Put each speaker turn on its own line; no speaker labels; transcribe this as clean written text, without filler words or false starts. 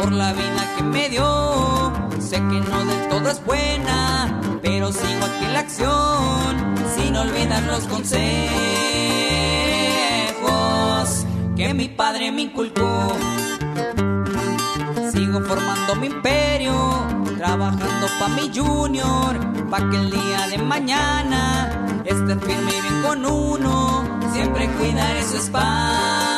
por la vida que me dio. Sé que no del todo es buena, pero sigo aquí en la acción, sin olvidar los consejos que mi padre me inculcó. Sigo formando mi imperio, trabajando pa' mi junior, pa' que el día de mañana esté firme y bien con uno. Siempre cuidaré su espacio.